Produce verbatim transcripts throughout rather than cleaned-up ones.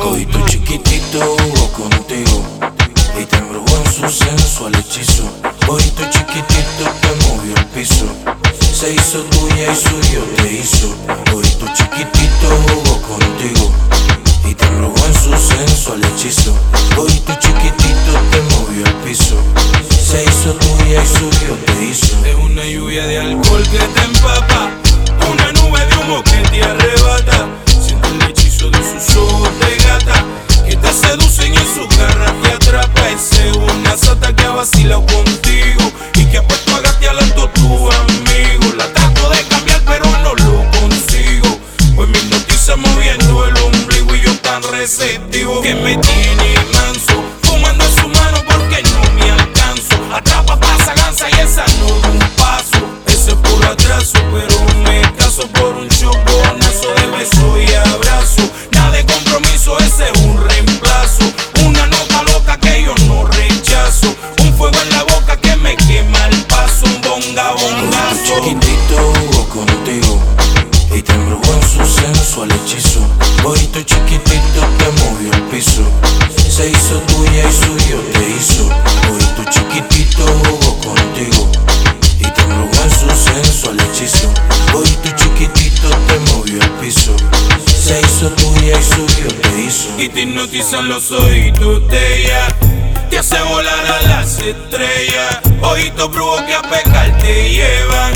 Hoy tu chiquitito jugó contigo y te embrujó en su sensual hechizo. Hoy tu chiquitito te movió el piso, se hizo tuya y suyo te hizo. Hoy tu chiquitito jugó contigo y te embrujó en su sensual hechizo. Hoy tu chiquitito te movió el piso, se hizo tuya y suyo te hizo. Es una lluvia de alcohol que te empapa, una nube de humo que te arrebata. Siente el hechizo de sus ojos de gata que te seducen y en su garra te atrapa. Es una sata que ha vacilado contigo y que ha puesto a gatear a tu amigo. La trato de cambiar pero no lo consigo, pues me hipnotiza moviendo el ombligo y yo tan receptivo que me tiene manso, fumando en su mano porque no me alcanzo. Atrapa, pasa, gansa y esa no da un paso. Ese es puro atraso, pero me caso por un choconazo de beso y abrazo. Nada de compromiso, ese es un reemplazo. Una nota loca que yo no rechazo, un fuego en la boca que me quema el paso. Un bonga bongazo. Tu chiquitito jugó contigo y te embrujó en su sensual hechizo. Hoy tu chiquitito te movió el piso, se hizo tuya y suyo te hizo. Hoy tu chiquitito jugó contigo y te embrujó en su sensual hechizo. Hoy tu chiquitito te movió el piso, se hizo tuya y suyo te hizo. Y te hipnotizan los ojitos de ella, te hace volar a las estrellas. Ojitos brujos que a pecar te llevan,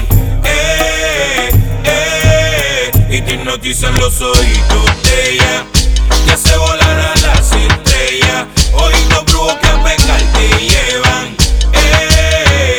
eh, eh. Y te hipnotizan los ojitos de ella, te hace volar a las estrellas. Ojitos brujos que a pecar te llevan, eh,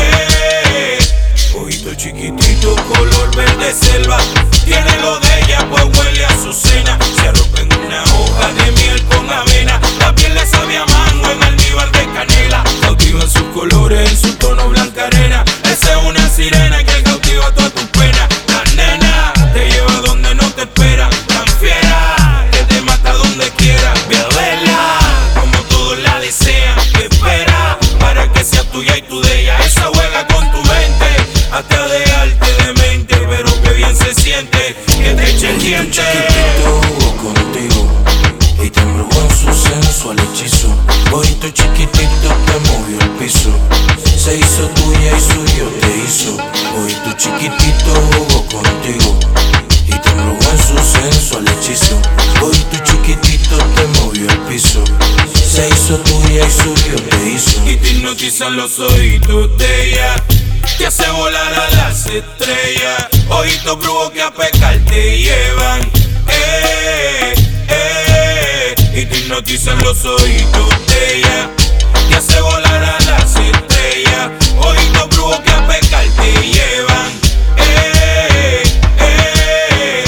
eh. Ojito chiquitito color verde selva, tiene lo de ella pues huele a su cena. Se arropa en una hoja de miel con avena, la piel le sabe a mango en almíbar de canela. Cautiva sus colores en su tono blanca arena, esa es una sirena que cautiva toda tu pena. La nena te lleva donde no te espera, tan fiera que te mata donde quiera. Bebela como todos la desean, que espera para que sea tuya y tú de ella. Esa juega con tu mente hasta dejarte demente, pero que bien se siente que te eche el diente. Tu chiquitito jugó contigo y te embrujó en su sensual hechizo. Hoy tu chiquitito te movió el piso, se hizo tuya y suyo te hizo. Hoy tu chiquitito jugó contigo y te embrujó en su sensual hechizo. Hoy tu chiquitito te movió el piso, se hizo tuya y suyo te hizo. Y te hipnotizan los ojitos de ella, te hace volar a las estrellas. Ojitos brujos que a pecar te llevan, eh, eh. Y te hipnotizan los ojitos de ella, te hace volar a las estrellas. Ojitos brujos que a pecar te llevan, eh, eh.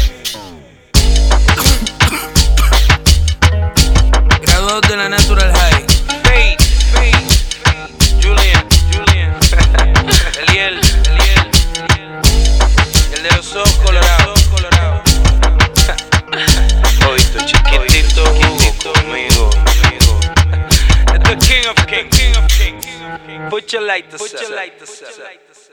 Graduados de la Natural High. Fate, Fate, Julian, Julian, Eliel, Eliel, el de los ojos colorados, colorado. Oíste chiquitito, jugó conmigo. The king of kings, king of kings. Put your light to